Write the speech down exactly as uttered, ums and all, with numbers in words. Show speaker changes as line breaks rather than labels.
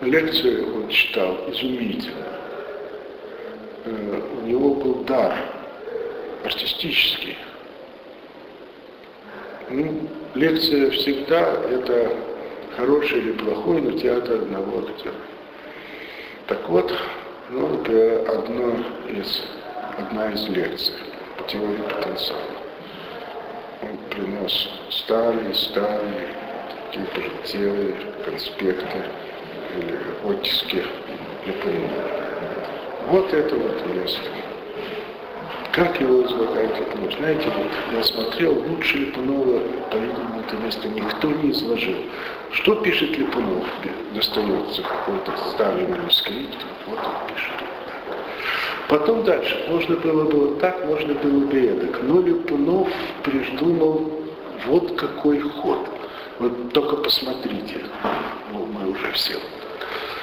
лекции он читал изумительно. У него был дар артистический. Ну, лекция всегда это хороший или плохой, но театр одного актера. Так вот, ну, это одно из, одна из лекций по теории потенциала. Он принес старые-старые, такие пожелтелые конспекты или оттиски Липунова. Вот это вот место. Как его излагает Липунов? Знаете, вот я смотрел, лучше Липунова, по-видимому, это место никто не изложил. Что пишет Липунов? Достается какой-то старый манускрипт, вот он пишет. Потом дальше. Можно было бы вот так, можно было бы эдак. Но Липунов придумал вот какой ход. Вот только посмотрите. Ну, мы уже все.